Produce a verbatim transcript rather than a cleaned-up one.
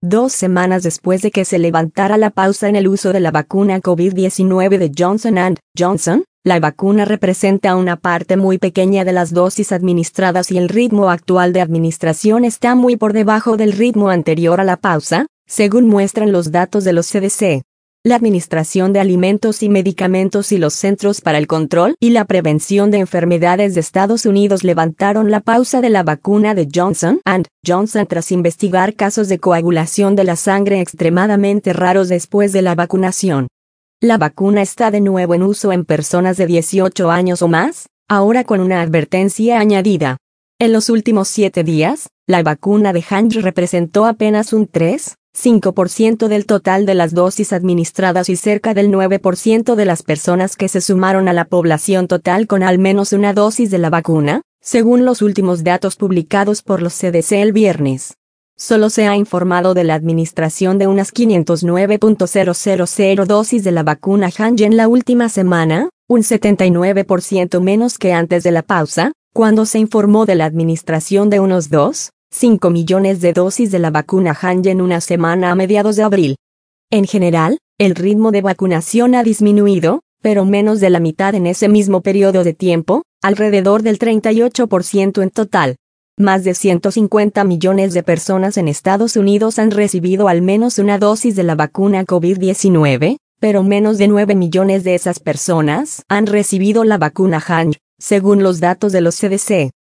Dos semanas después de que se levantara la pausa en el uso de la vacuna COVID diecinueve de Johnson and Johnson, la vacuna representa una parte muy pequeña de las dosis administradas y el ritmo actual de administración está muy por debajo del ritmo anterior a la pausa, según muestran los datos de los C D C. La Administración de Alimentos y Medicamentos y los Centros para el Control y la Prevención de Enfermedades de Estados Unidos levantaron la pausa de la vacuna de Johnson and Johnson tras investigar casos de coagulación de la sangre extremadamente raros después de la vacunación. La vacuna está de nuevo en uso en personas de dieciocho años o más, ahora con una advertencia añadida. En los últimos siete días, la vacuna de Janssen representó apenas un tres punto cinco por ciento del total de las dosis administradas y cerca del nueve por ciento de las personas que se sumaron a la población total con al menos una dosis de la vacuna, según los últimos datos publicados por los C D C el viernes. Solo se ha informado de la administración de unas quinientas nueve mil dosis de la vacuna Janssen la última semana, un setenta y nueve por ciento menos que antes de la pausa, cuando se informó de la administración de unos dos punto cinco millones de dosis de la vacuna Janssen una semana a mediados de abril. En general, el ritmo de vacunación ha disminuido, pero menos de la mitad en ese mismo periodo de tiempo, alrededor del treinta y ocho por ciento en total. Más de ciento cincuenta millones de personas en Estados Unidos han recibido al menos una dosis de la vacuna COVID diecinueve, pero menos de nueve millones de esas personas han recibido la vacuna Janssen, según los datos de los C D C.